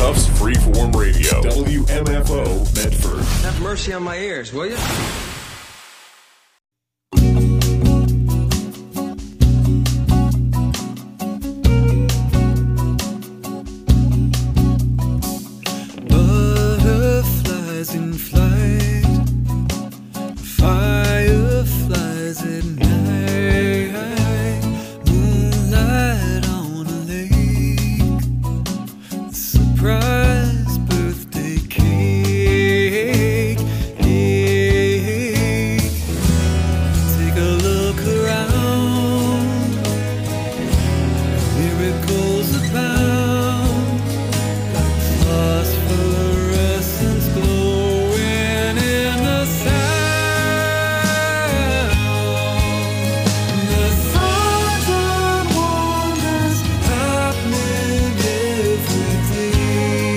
Tufts Freeform Radio, WMFO Medford. Have mercy on my ears, will you? Butterflies in flight, fireflies at night, moonlight on a lake, surprise birthday cake. Take a look around, miracles abound, phosphorescence glowing in the sound. The signs and wonders happening every day.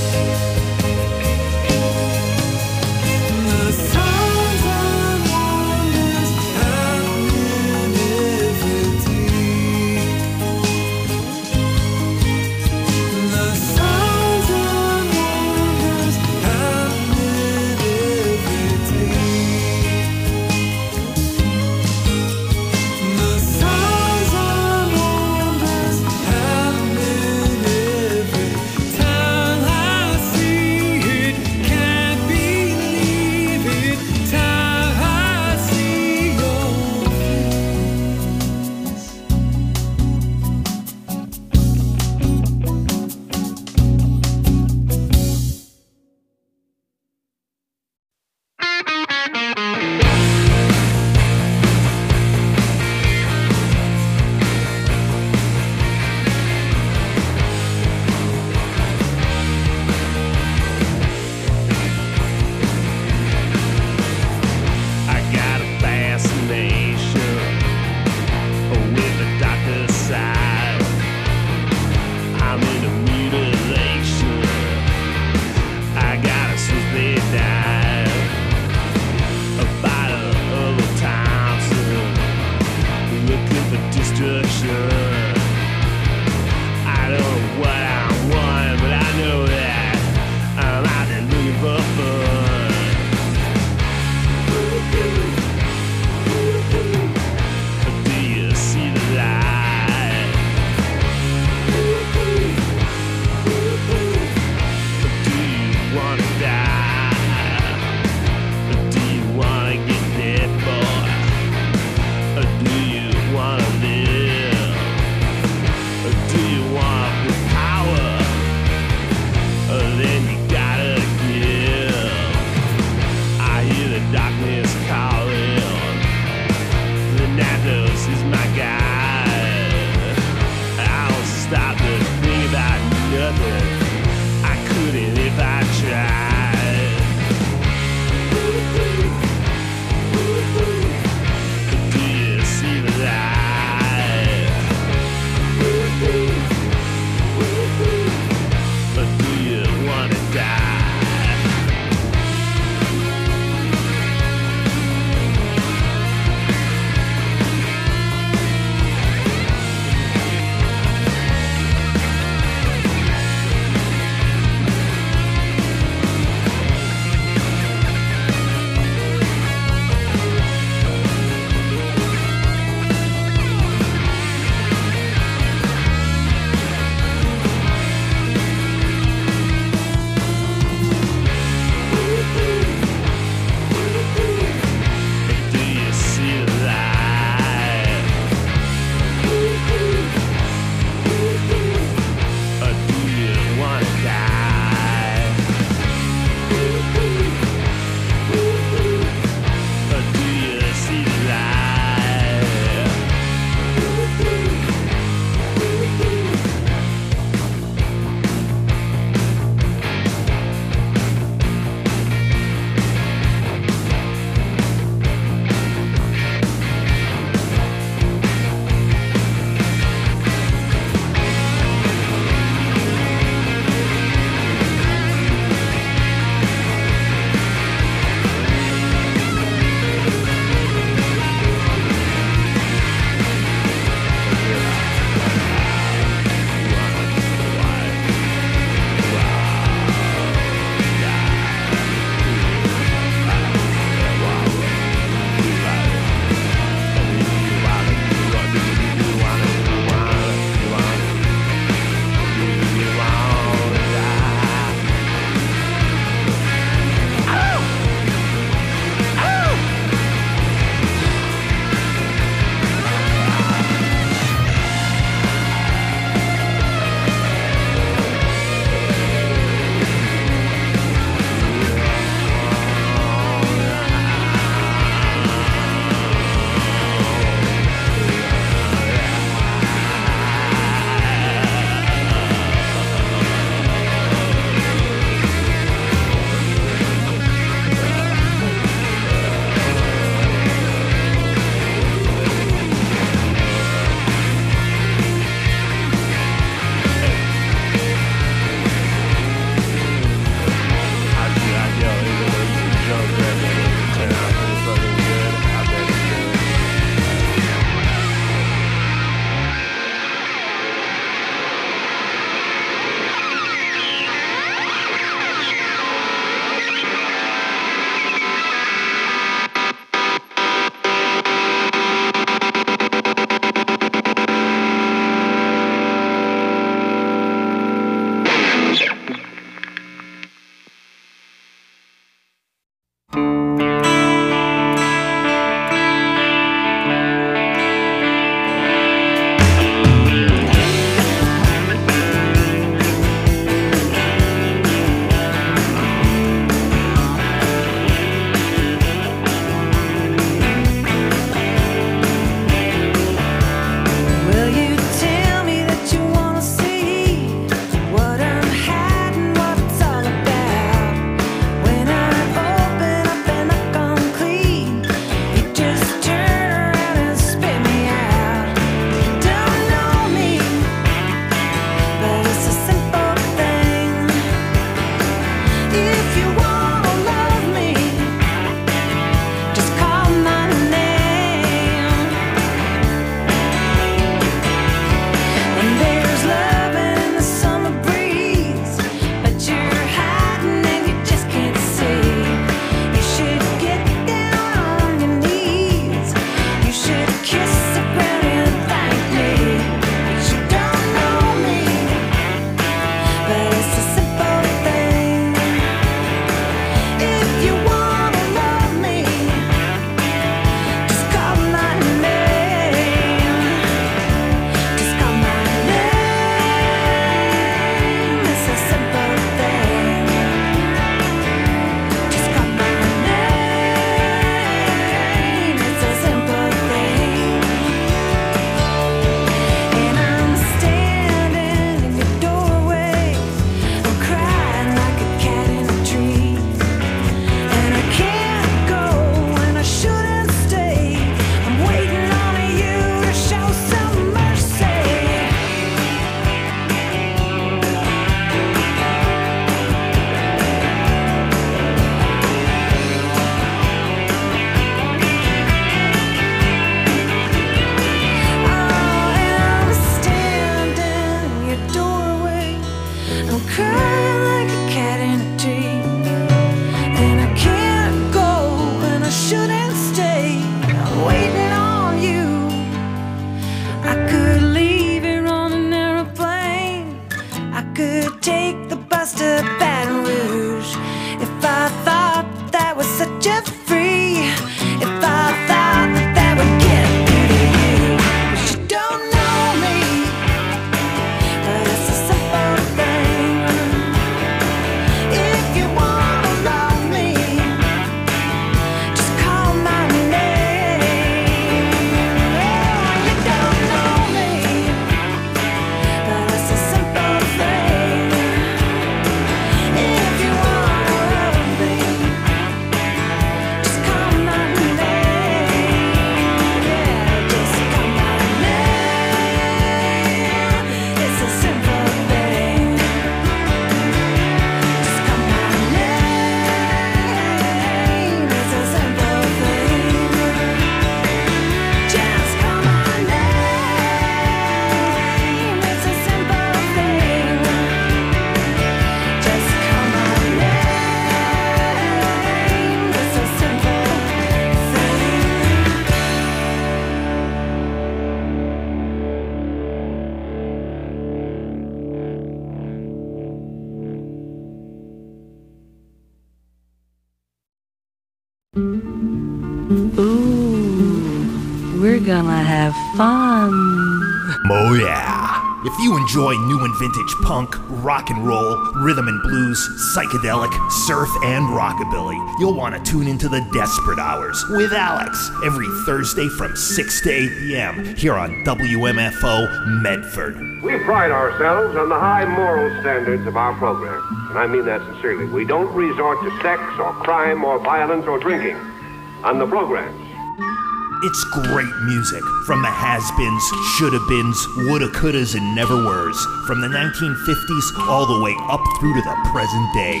Ooh, we're gonna have fun. Oh yeah. If you enjoy new and vintage punk, rock and roll, rhythm and blues, psychedelic, surf, and rockabilly, you'll want to tune into the Desperate Hours with Alex every Thursday from 6 to 8 p.m. here on WMFO Medford. We pride ourselves on the high moral standards of our program, and I mean that sincerely. We don't resort to sex or crime or violence or drinking on the programs. It's great music from the has-beens, shoulda-beens, woulda-couldas, and never-weres, from the 1950s all the way up through to the present day.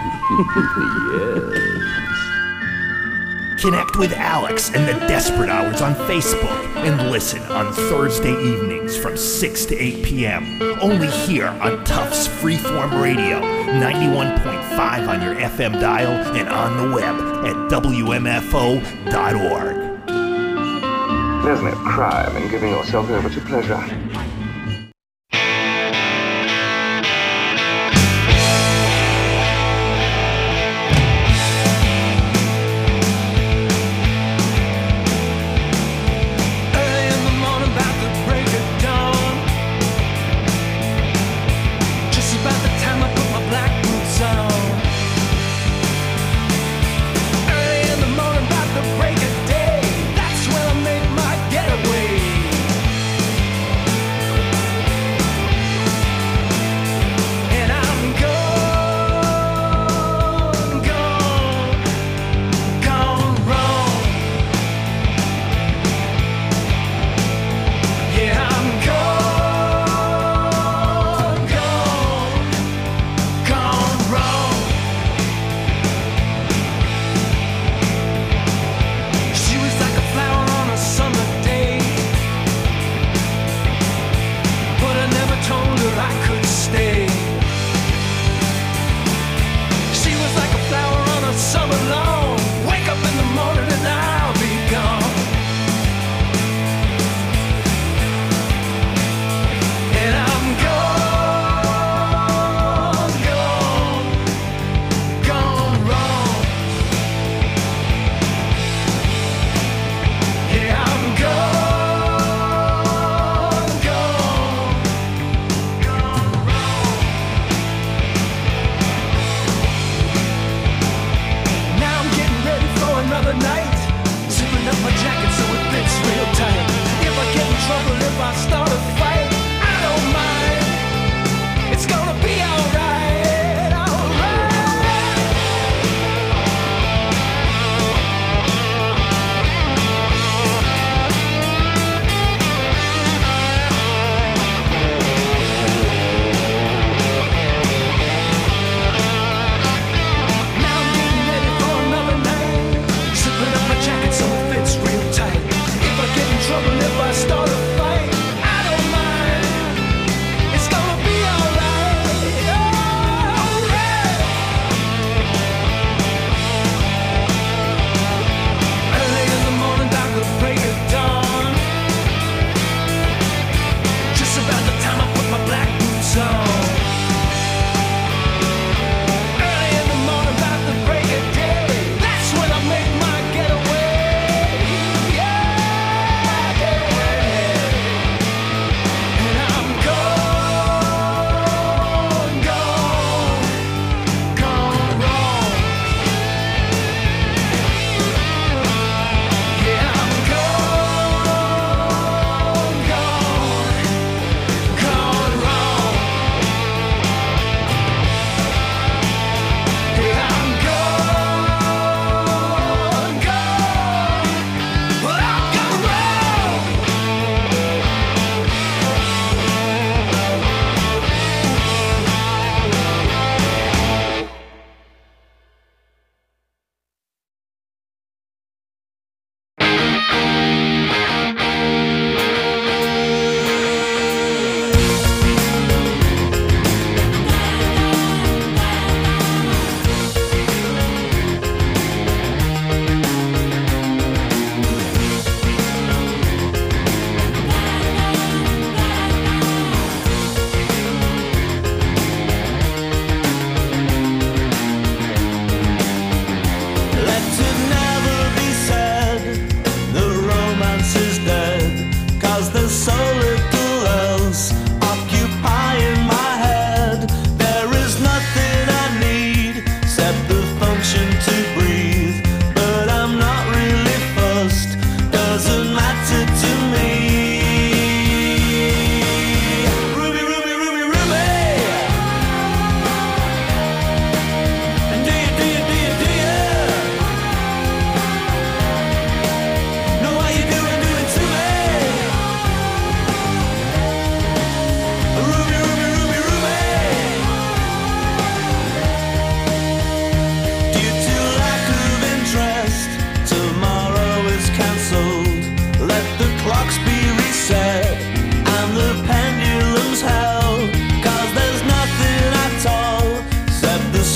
Yes. Connect with Alex and the Desperate Hours on Facebook and listen on Thursday evenings from 6 to 8 p.m. Only here on Tufts Freeform Radio, 91.5 on your FM dial and on the web at WMFO.org. There's no crime in giving yourself over to pleasure.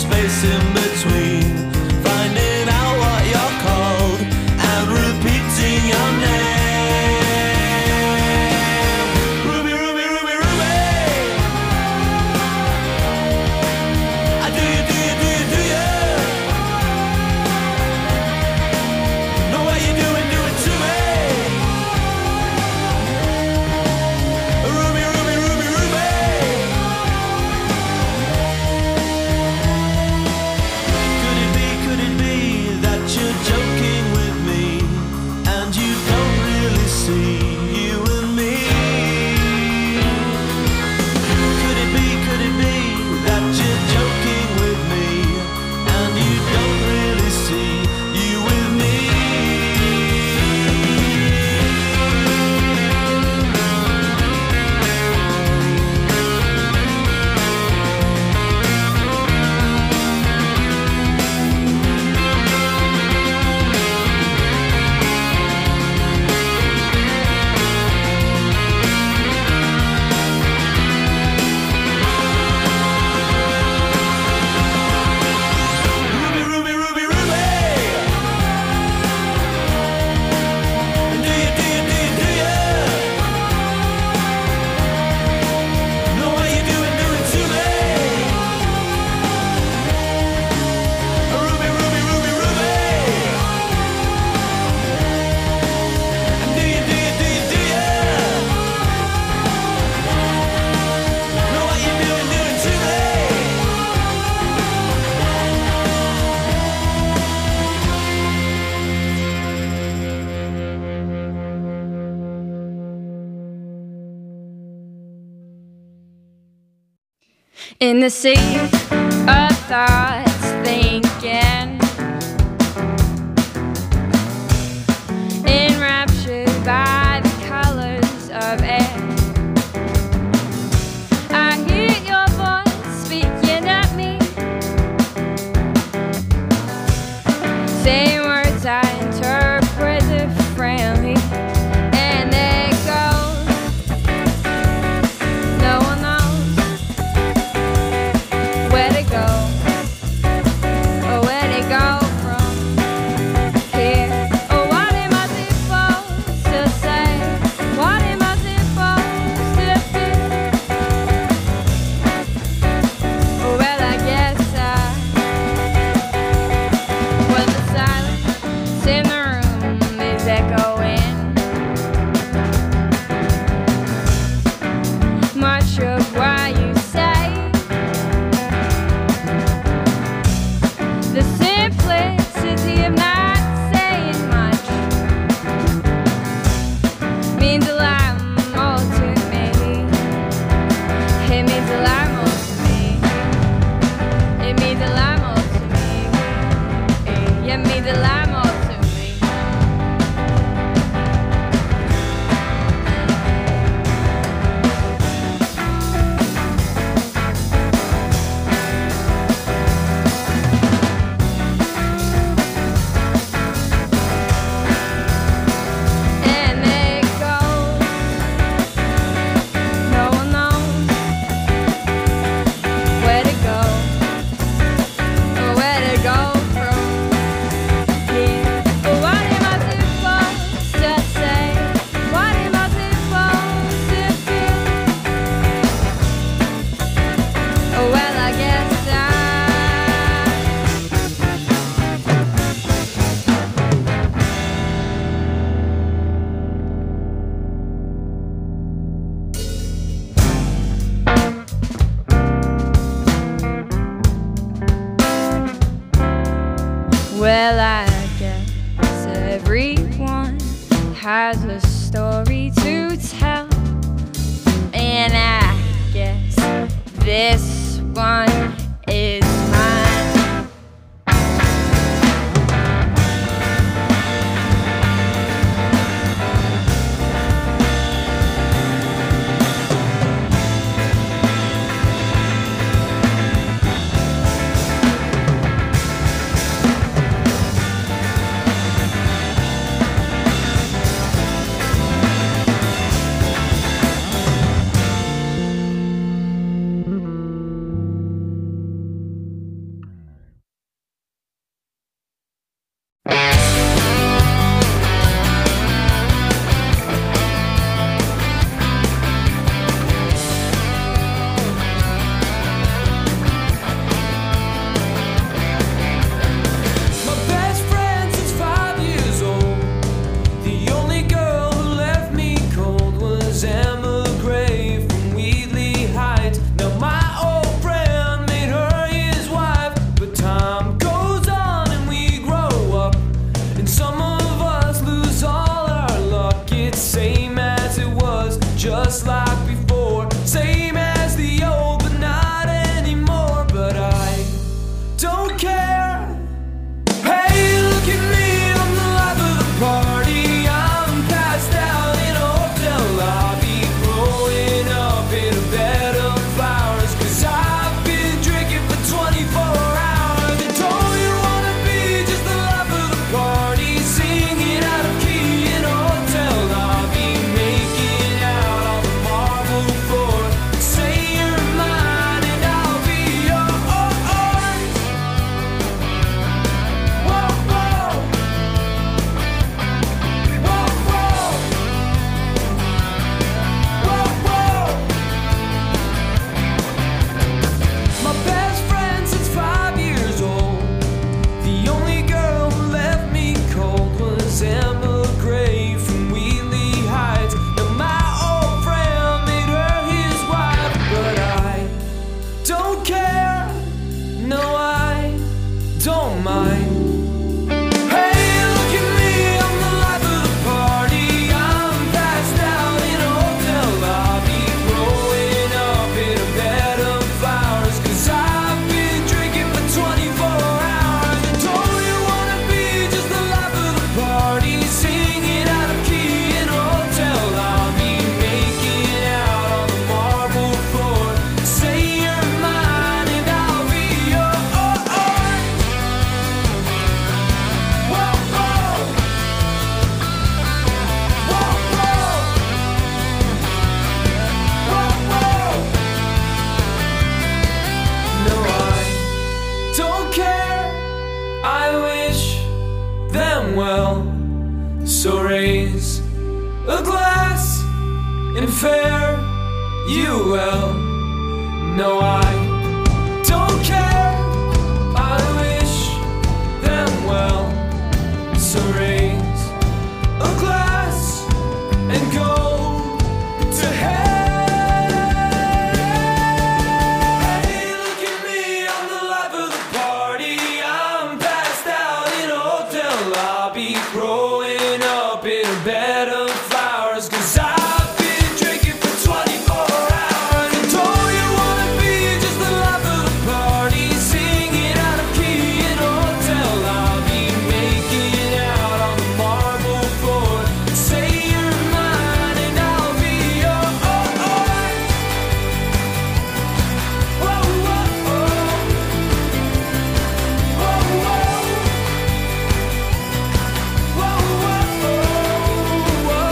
space in between, finding out what you're called and repeating your name. Ruby, Ruby, Ruby, Ruby. I do you, do you, do you, do you? Know what you're doing, do it to me. Ruby, Ruby, Ruby, Ruby. Could it be that you're joking with me and you don't really see you and me? Could it be that you're joking with me and you don't really see you with me? Ruby, Ruby, Ruby, Ruby. Do you, do you, do you, do you? Know what you're doing, do it to me. Ruby, Ruby, Ruby, Ruby. Do you, do you, do you, do you? Know what you're doing, do it to me. In the sea of thoughts thinking, enraptured by the colors of air, I hear your voice speaking at me, saying words I interpret differently, and they go, no one knows where to go, or where to go from here. Or what am I supposed to say? What am I supposed to do? Well, I guess well, the silence in the room is echoing. Much of what you say, the simplicity of not saying much means a lot more to me. It means a lot more to me. It means a lot more to me. It means a lot more to me. And it goes, no one knows where to go, or where to go from here. But what am I supposed to say? What am I supposed to do? Oh, well, I guess well, I guess everyone has a story to tell, and I guess this one is mine. don't care. Hey, look at me, I'm the life of the party. I'm passed out in a hotel lobby, growing up in a bed of flowers, 'cause I've been drinking for 24 hours. And don't you wanna be just the life of the party, singing out of key in a hotel lobby, making out on the marble floor. Say you're mine and I'll be yours. Whoa, whoa. Whoa, whoa. Whoa, whoa. My best friend since 5 years old. The only girl who left me cold was Emma Gray from Wheatley Heights. Now my old friend made her his wife, but I don't care. No, I don't mind. Hey, look at me, I'm the life of the party. I'm passed out in a hotel lobby, growing up in a bed of flowers, 'cause I've been drinking for 24 hours. And don't you wanna be just the life of the party, singing out of key in a hotel lobby, making out on the marble floor. Say you're mine and I'll be yours. Whoa, whoa. Whoa, whoa. Whoa, whoa. No, I don't care. I wish them well. So raise a glass and fare you well. No, I don't care. I wish them well. So raise a glass and go to hell. Hey, look at me, I'm the life of the party. I'm passed out in a hotel lobby, growing up in a bed of flowers, 'cause I've been drinking for 24 hours. And don't you wanna be just the life of the party, singing out of key in a hotel lobby, making out on the marble floor. Say you're mine and I'll be yours. Whoa, whoa, whoa. Whoa, whoa. Whoa, whoa, whoa.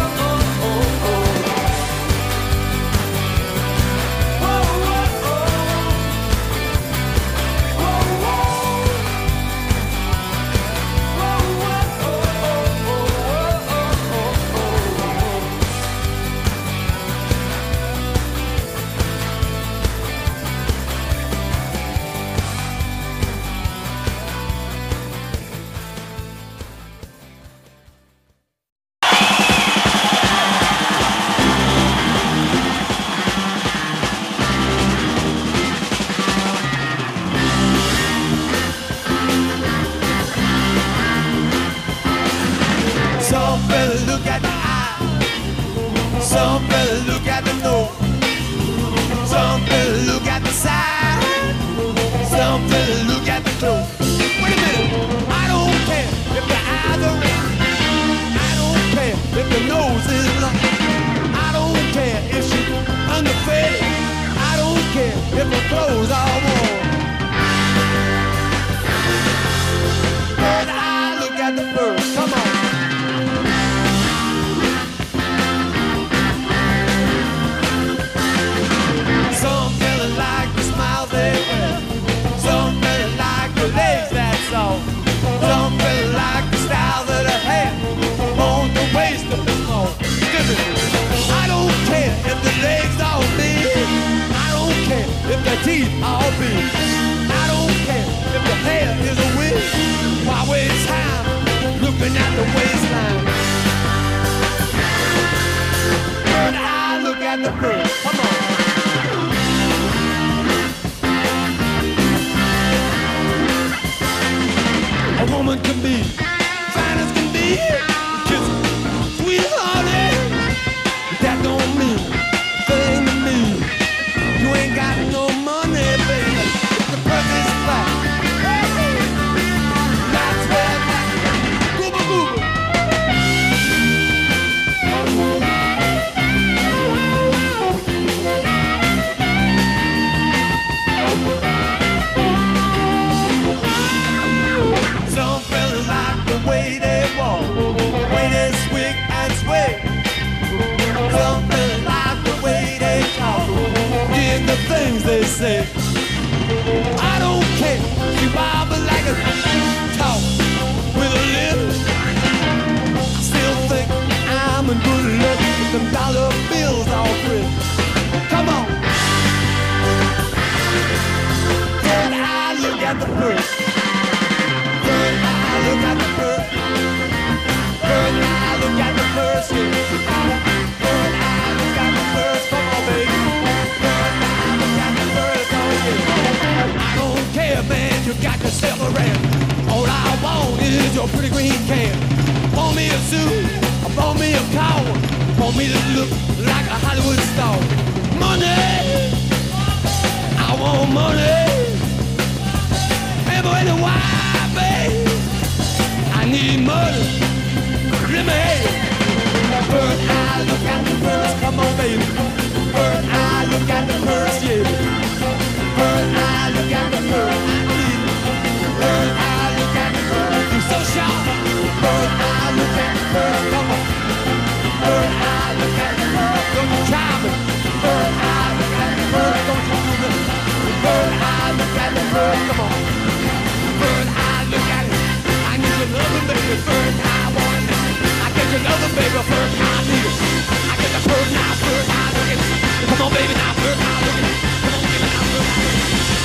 yourself a rent. All I want is your pretty green can. Want me a suit, want me a car, want me to look like a Hollywood star. Money, I want money. Ever in a while, babe, I need money. Let me have it. Bird eye, look at the birds, come on, baby. Bird eye, look at the birds, yeah. Bird eye, look at the birds, bird eye, look at the birds, you're so sharp. Bird eye, look at the birds, come on. Bird eye, look at the birds, don't you try me. Bird eye, look at the birds, don't you do me. Bird eye, look at the birds, come on. Bird eye, look at it. I need your loving, baby. Bird eye, want it. I get your loving, baby. Bird eye, need it. I get the bird eye, look at it. Come on, baby, now bird eye, look at it. Come on, baby, now bird eye.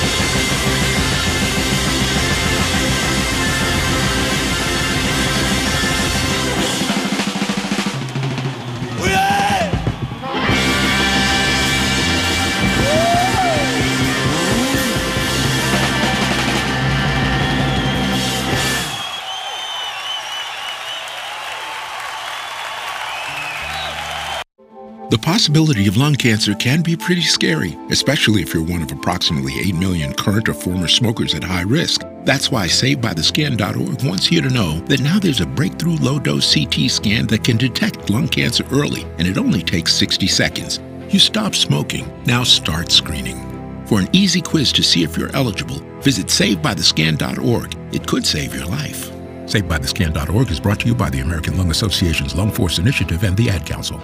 The possibility of lung cancer can be pretty scary, especially if you're one of approximately 8 million current or former smokers at high risk. That's why SaveByTheScan.org wants you to know that now there's a breakthrough low-dose CT scan that can detect lung cancer early, and it only takes 60 seconds. You stop smoking, now start screening. For an easy quiz to see if you're eligible, visit SaveByTheScan.org. It could save your life. SaveByTheScan.org is brought to you by the American Lung Association's Lung Force Initiative and the Ad Council.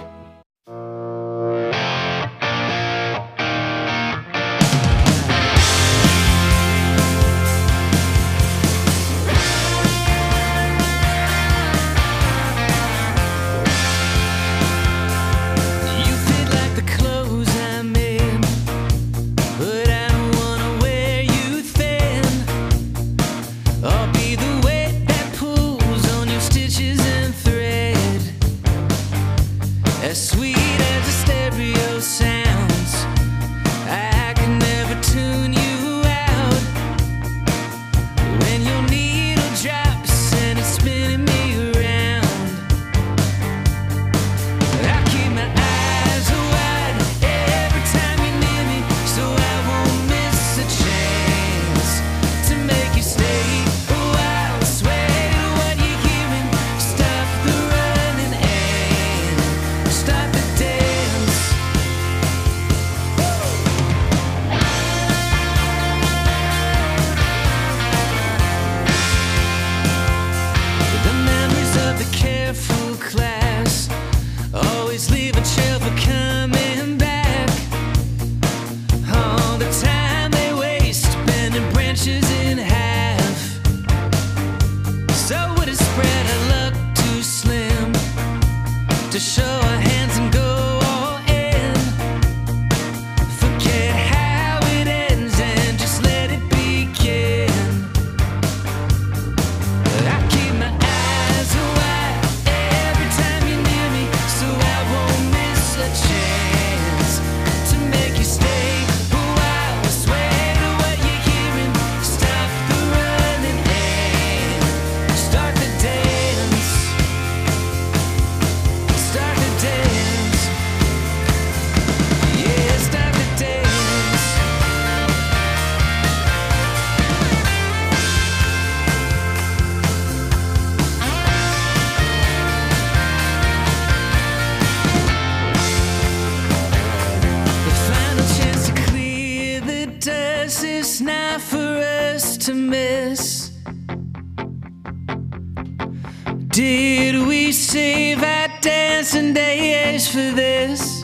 Did we save our dancing days for this?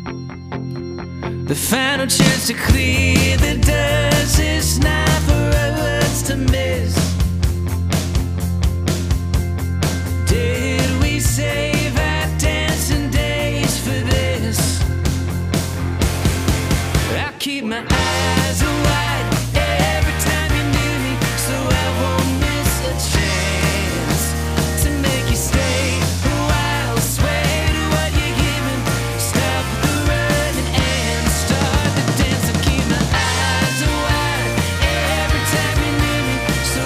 The final chance to clear the dust is not for us to miss. Did we save our dancing days for this? I keep my eyes wide every time you're near me, so I won't miss a chance to make you stay a while. Sway to what you're giving, stop the running and start the dance. I keep my eyes wide every time you're near me, so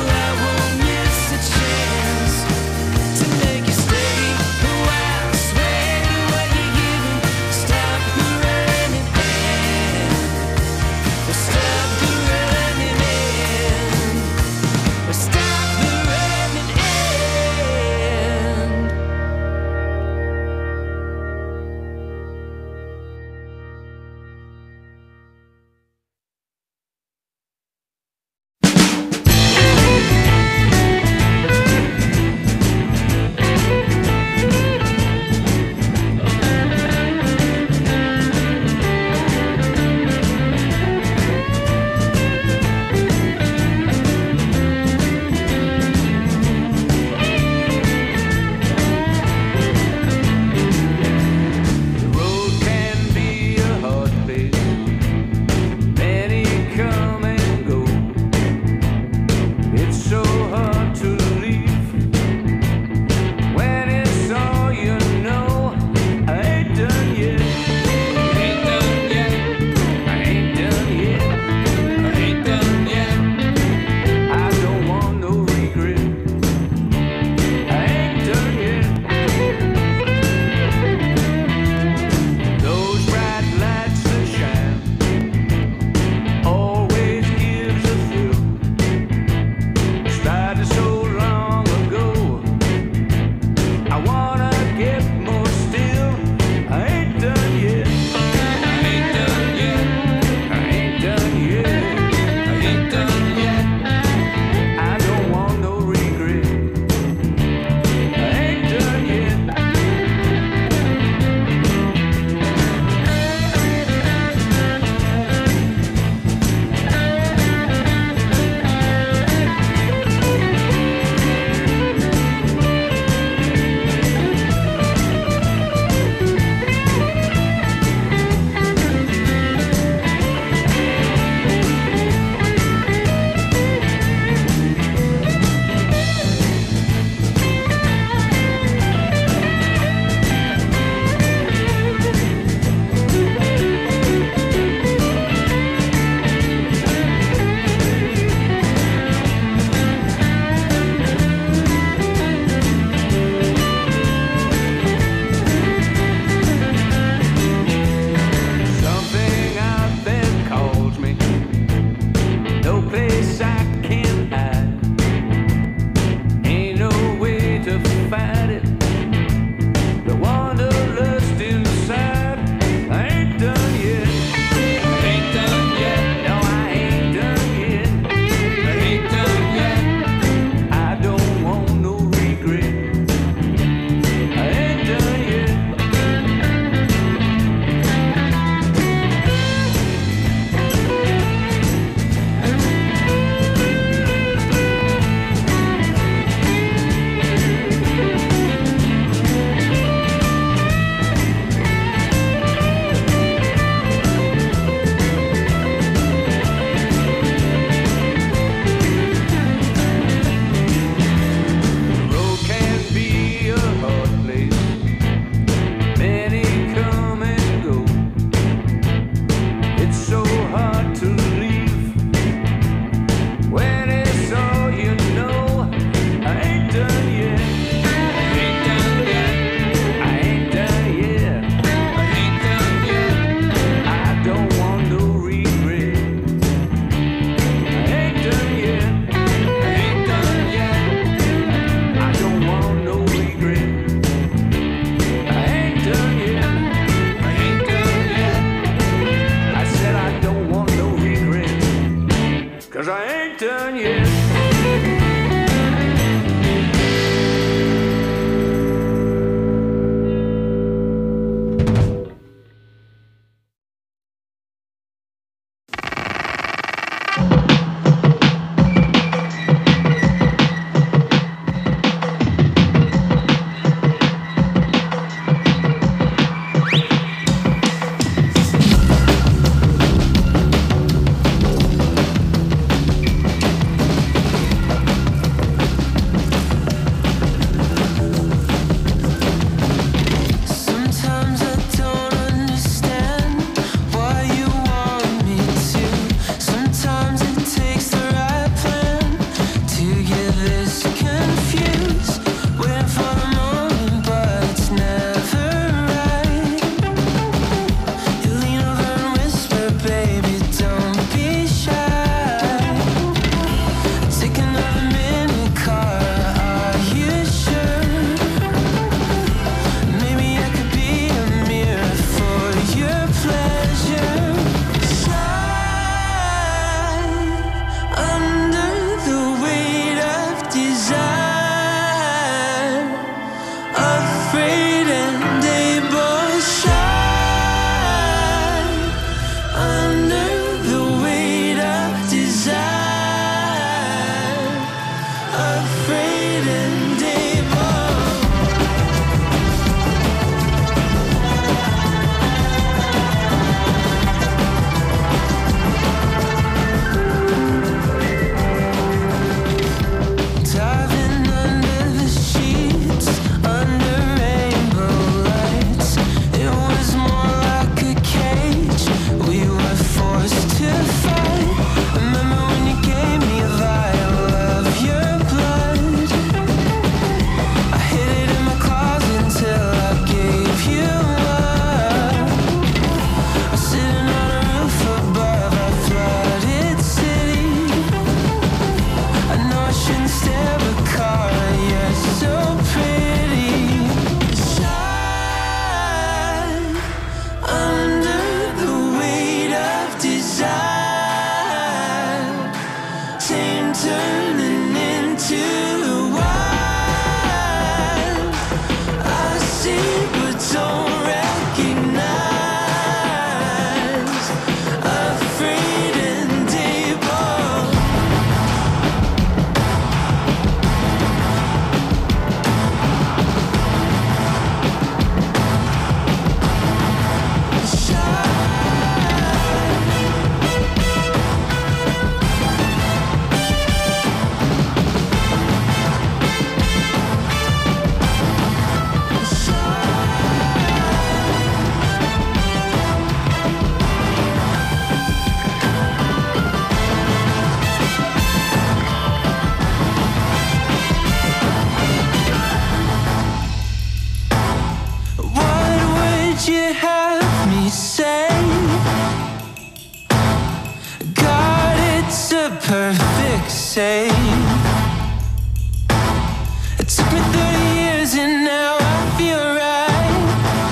It took me 30 years and now I feel right.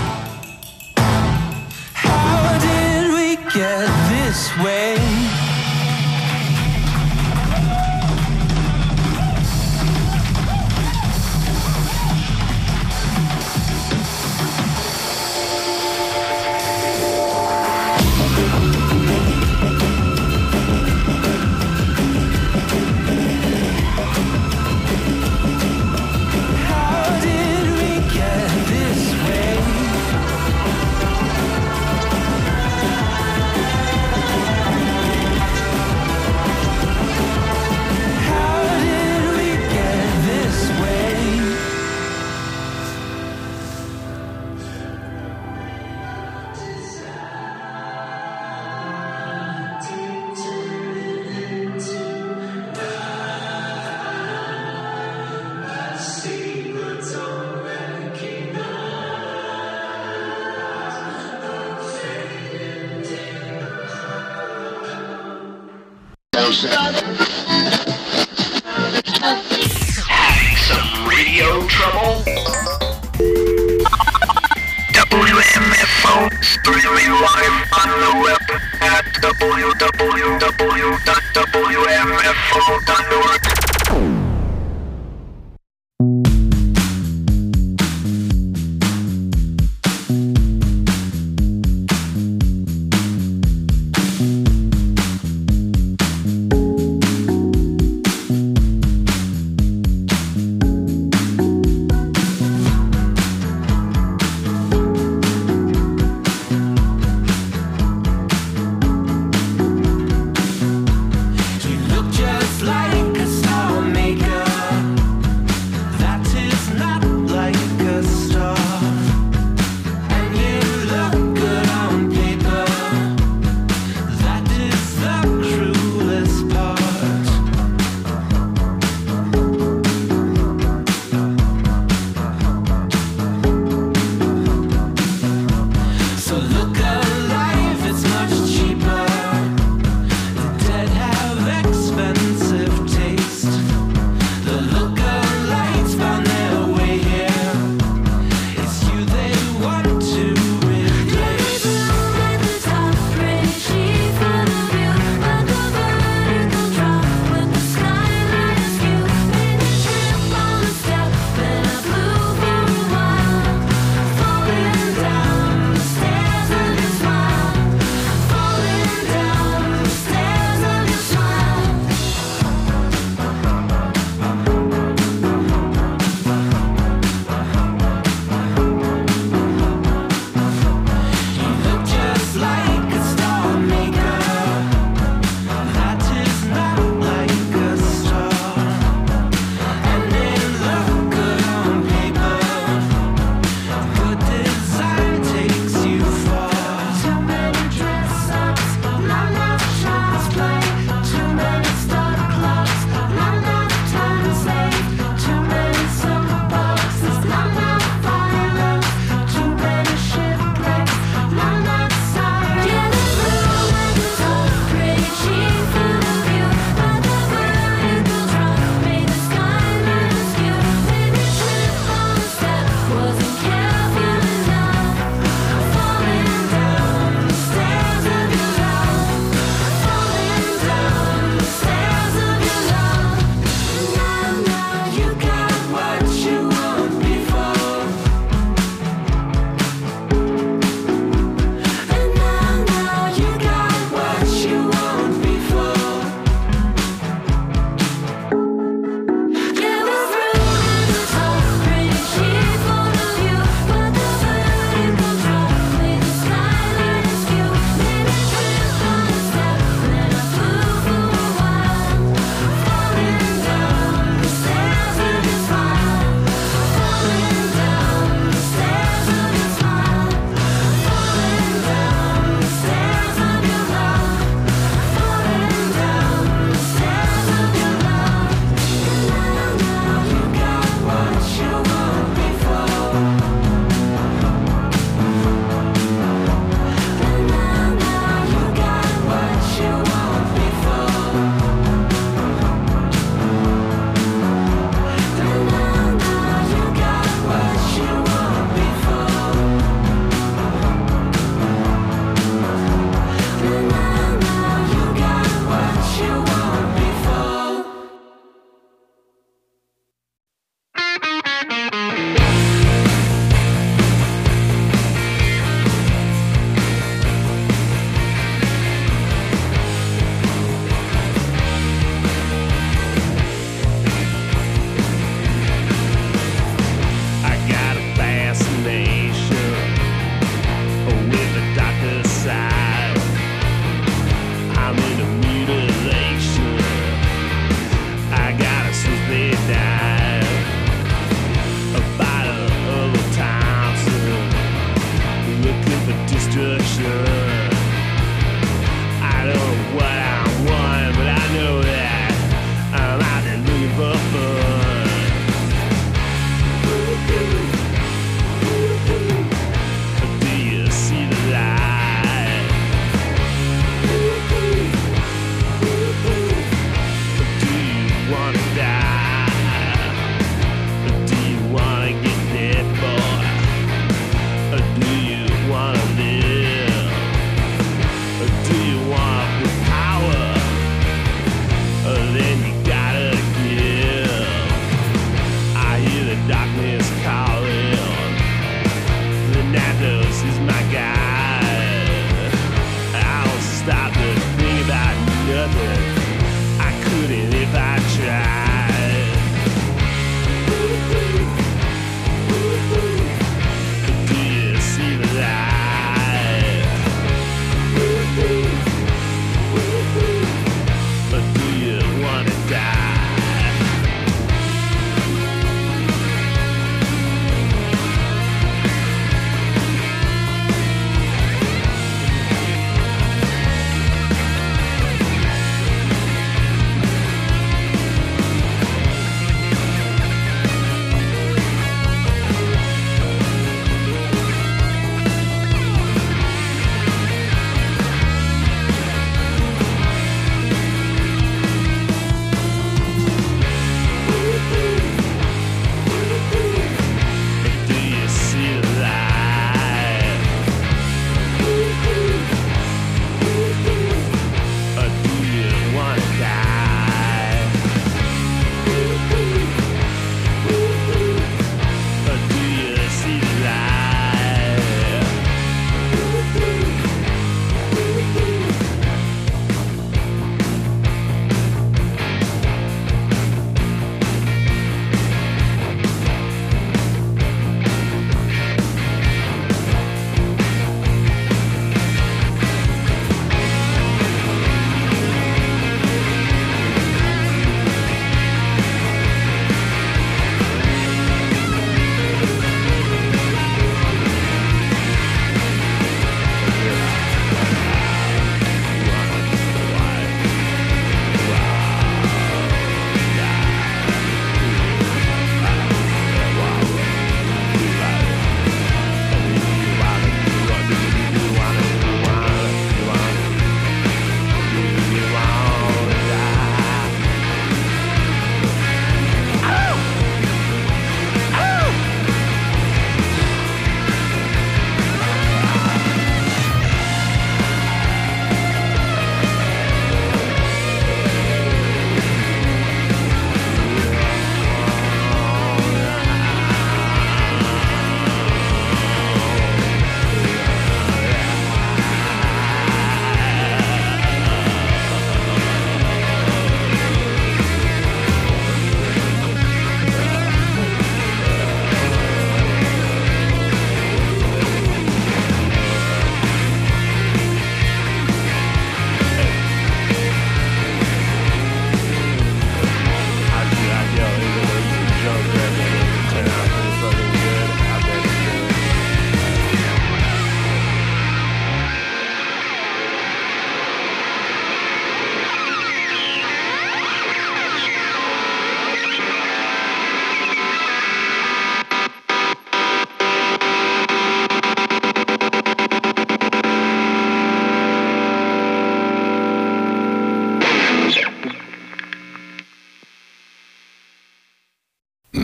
How did we get this way? Having some radio trouble? WMFO streaming live on the web at www.wmfo.org.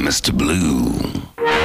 Mr. Blue.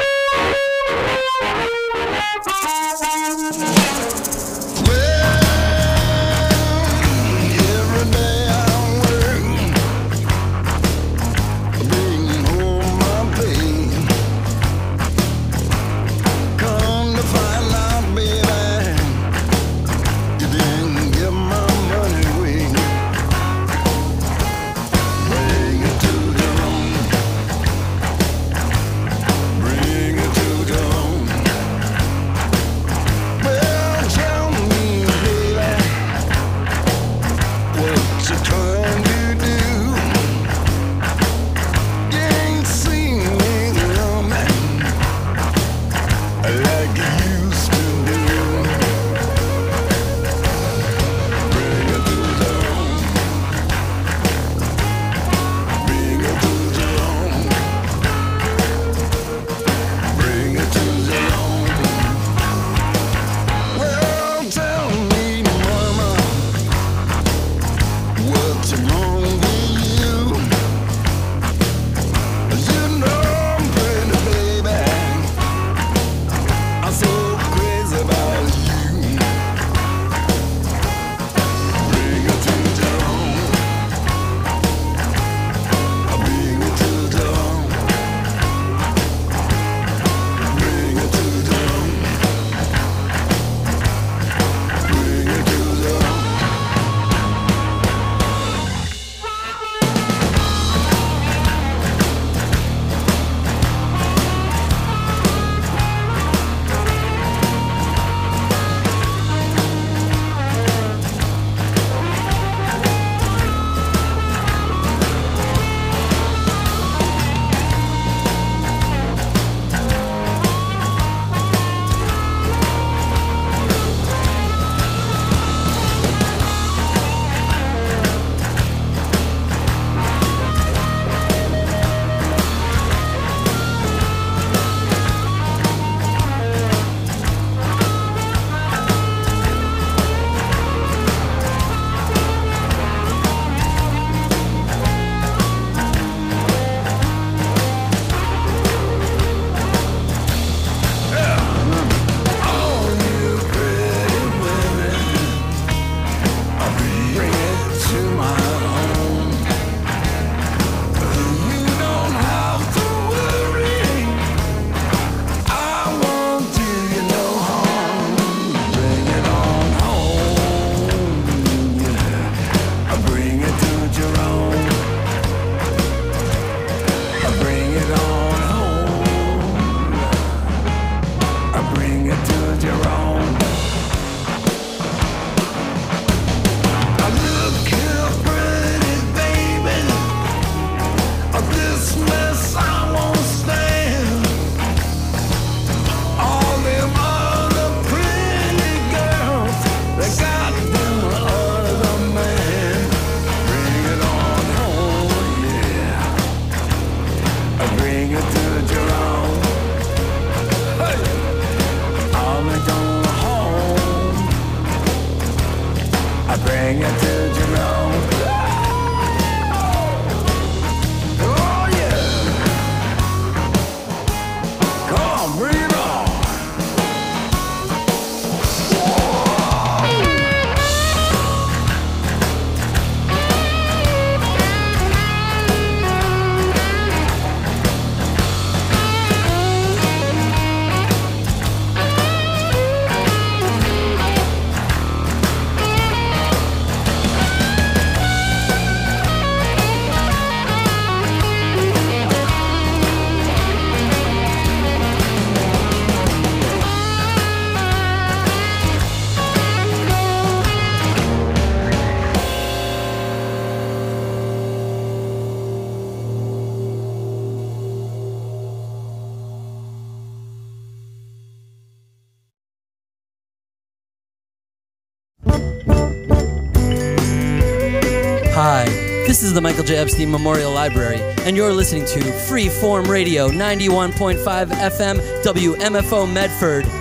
Hi, this is the Michael J. Epstein Memorial Library, and you're listening to Freeform Radio 91.5 FM WMFO Medford.